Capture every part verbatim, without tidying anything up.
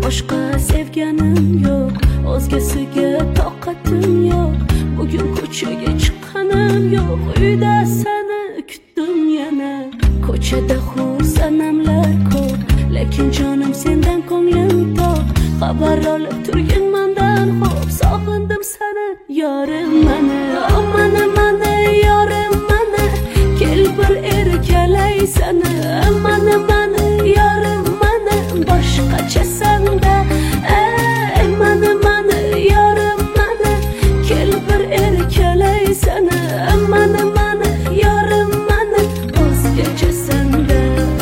boshqa sevganim yo'q, o'zgasiga toqatim yo'q. Bugun ko'chaga chiqqanim yo'q, uyda seni kutdim yana. Ko'chada xursandamlar ko'p, lekin jonim sendan ko'nglim to'q. Xabar olib turgin mendan xo'p, sog'indim seni yorim mana. Oh mana mana yorim mana, kel bir erkalay seni. Mana mana yorim mana, boshqacha senda. Ey mana mana yorim mana, kel bir erkalay seni. Mana mana yorim mana, o'zgacha senda.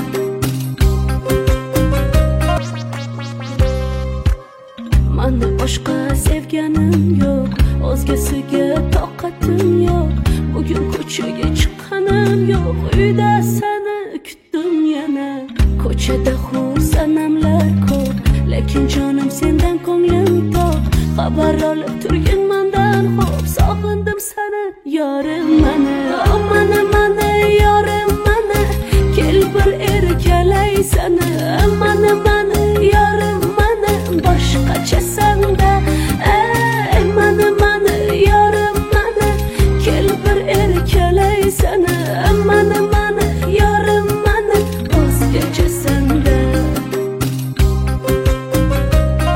Mana boshqa sevganim yo'q, o'zgasiga toqatim yo'q. Bugun ko'chaga chiqqanim yo'q, uyda seni kutdim yana. Ko'chada xursandamlar ko'p, lekin jonim sendan ko'nglim to'q. Xabar olib turgin mendan xo'p, sog'indim seni yorim